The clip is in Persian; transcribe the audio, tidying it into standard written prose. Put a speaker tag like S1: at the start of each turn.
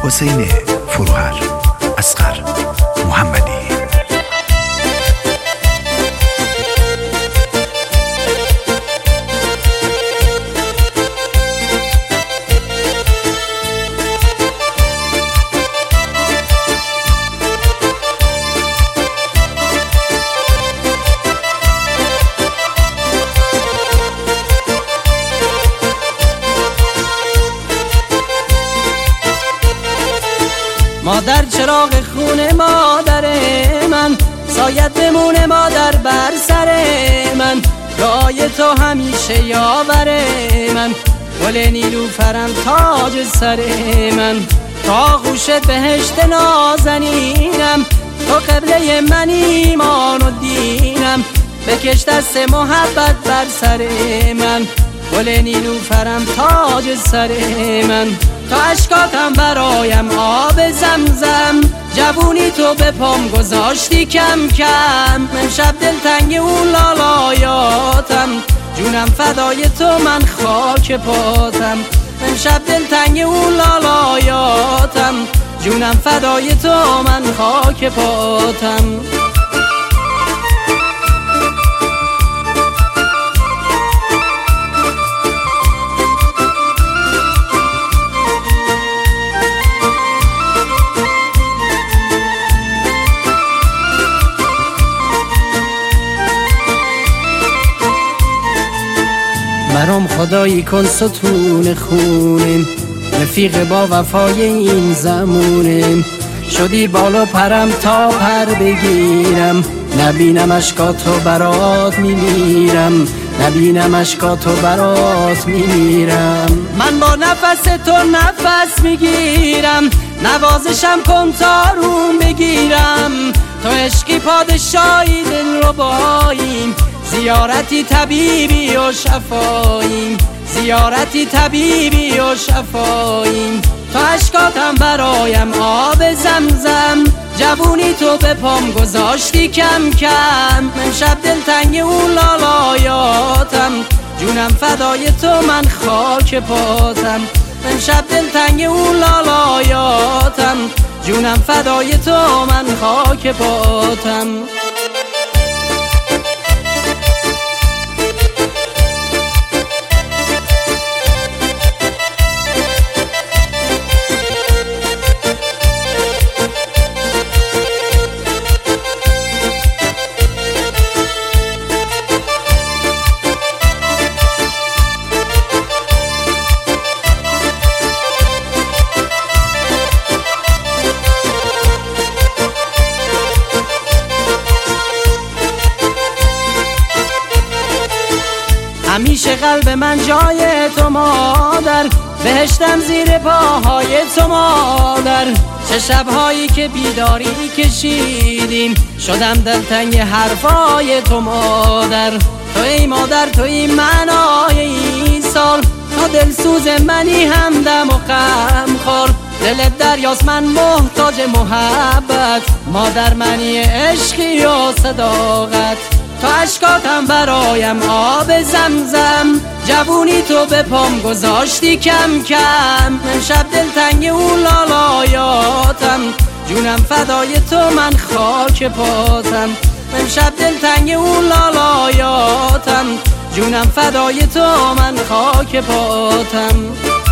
S1: حسین فروهر، اصغر محمدی.
S2: مادر چراغ خون مادر من، سایت بمونه مادر بر سر من، رای تو همیشه یاور من، گل نیلوفرم تاج سر من، تا غوش بهشت نازنینم، تو قبله من ایمان و دینم، بکش دست محبت بر سر من، گل نیلوفرم تاج سر من، تا اشکاتم برایم آب زمزم، جوونی تو به پام گذاشتی کم کم، امشب دلتنگ اون لالایاتم، جونم فدای تو من خاک پاتم، امشب دلتنگ اون لالایاتم، جونم فدای تو من خاک پاتم. برام خدایی کن ستون خونم، رفیق با وفای این زمونم، شدی بالا پرم تا پر بگیرم، نبینم اشکاتو برات میمیرم، نبینم اشکاتو برات میمیرم، من با نفس تو نفس میگیرم، نوازشم کن تا روم بگیرم، تو عشقی پادشاهی دل رباییم، زیارتی طبیبی و شفاییم، زیارتی طبیبی و شفاییم، تا اشکاتم برایم آب زمزم، جوونی تو به پام گذاشتی کم کم، امشب دلتنگ اون لالایاتم، جونم فدای تو من خاک پاتم، امشب دلتنگ اون لالایاتم، جونم فدای تو من خاک پاتم. همیشه قلب من جای تو مادر، بهشتم زیر پاهای تو مادر، چه شبهایی که بیداری کشیدیم، شدم دلتنگ حرفای تو مادر، تو ای مادر تو ای معنای این سال، تا دلسوز منی همدم و غم خور، دلت دریاست من محتاج محبت، مادر منی عشقی و صداقت، تا اشکاتم برایم آب زمزم، جوونی تو به پام گذاشتی کم کم، امشب دلتنگ اون لالایاتم، جونم فدای تو من خاک پاتم، امشب دلتنگ اون لالایاتم، جونم فدای تو من خاک پاتم.